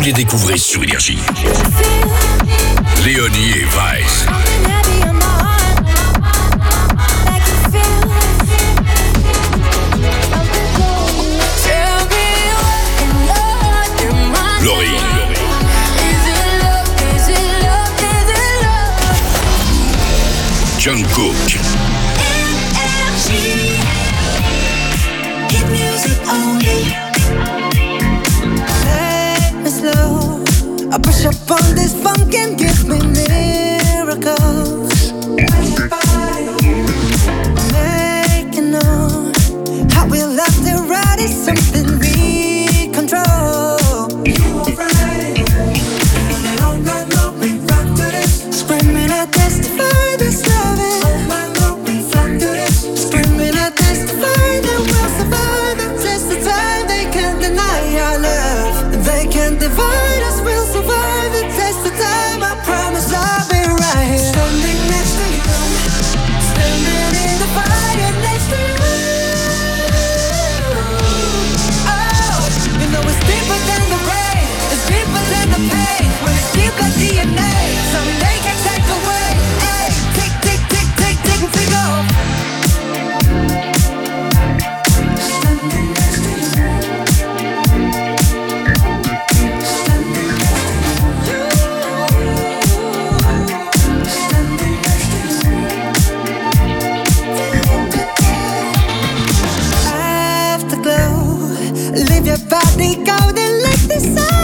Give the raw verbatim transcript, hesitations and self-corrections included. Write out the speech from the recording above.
les découvrez sur Énergie. Léonie et Vice. Laurie. Jungkook. I push up on this funk and give me miracles. Making on how we love to ride is something we control. Screaming, I testify this loving. Screaming, I testify that we'll survive the test of time. They can't deny our love. They can't divide us. We'll survive the test of time. I promise I'll be right here. Standing next to you, standing in the fire next to you. Oh, you know it's deeper than the rain, it's deeper than the pain. When it's deep like D N A, something they can't take away. Hey, tick, tick, tick, tick, tick, tick off. Standing next to you. Afterglow, leave your body golden like the sun.